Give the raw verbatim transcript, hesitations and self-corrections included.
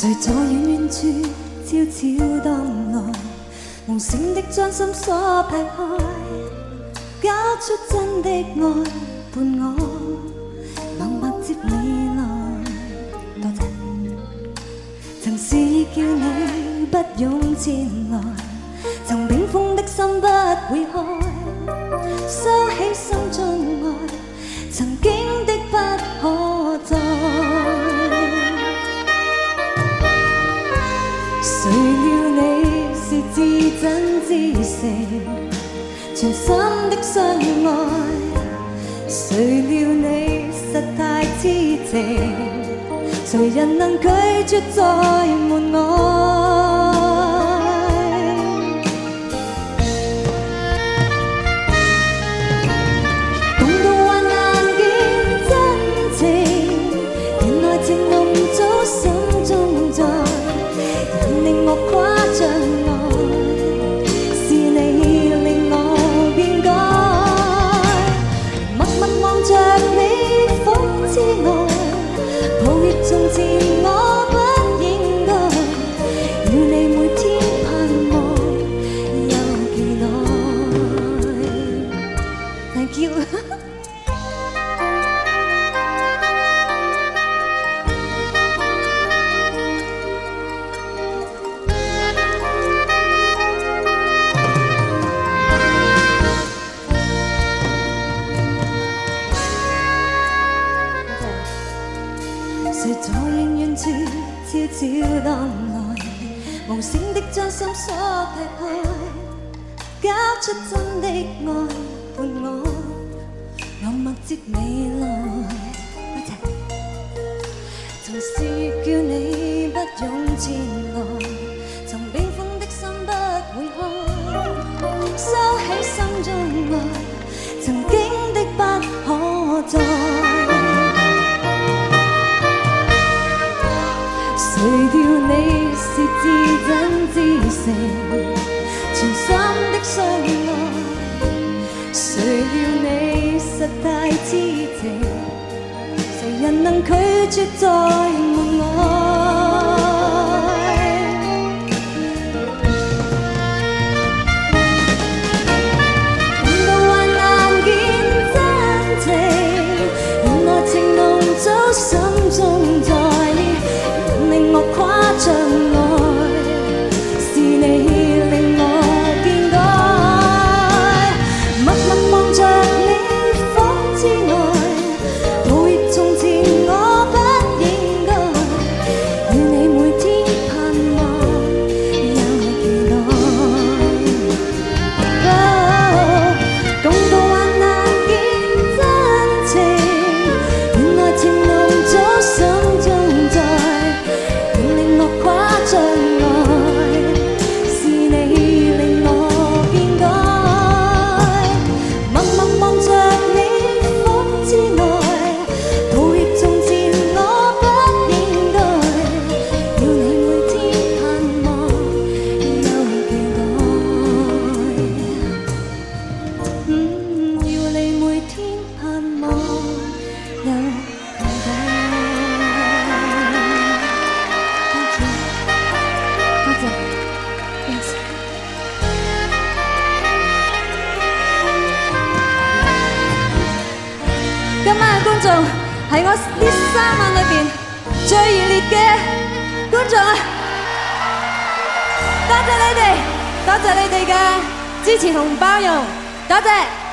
谁在遠遠處悄悄蕩來，無聲的將心鎖劈開，交出真的愛伴我，默默接你來。多謝。曾示意叫你不用前來，曾冰封的心不會開，收起心中愛，曾經的不可再。誰料你是至真至誠，全心的相愛，誰料你實太痴情，誰人能拒絕再瞞愛？共度患難見真情，原來情濃早心中在，人令我誇張愛，是你令我變改，默默望着你仿知愛。抱歉從前我不應該，要你每天盼望有期待。Thank you 誰在遠遠處悄悄蕩來，無聲的將心鎖劈開，交出真的愛伴我，我默接你來。多謝。曾試叫你不用前來，曾冰封的心不會開，收起心中愛，曾經的不可再。誰料你是至真至誠，全心的相愛，誰料你實太痴情，誰人能拒絕再瞞愛？共度患難見真情，原來情濃早心中在，令我誇張愛，是你令我變改，默默望着你仿知愛，抱歉從前我不應該，要你每天盼望有期待。哦，共度患難見真情，原來情濃早心中在，令我誇張愛，是你令我變改，默默望着你仿知愛，抱歉從前我不應該，要你每天盼望有期待，嗯，要你每天盼望有期待。今晚嘅觀眾係我呢三晚裏邊最熱烈嘅觀眾啊！多謝你哋，多謝你哋嘅支持同包容，多謝。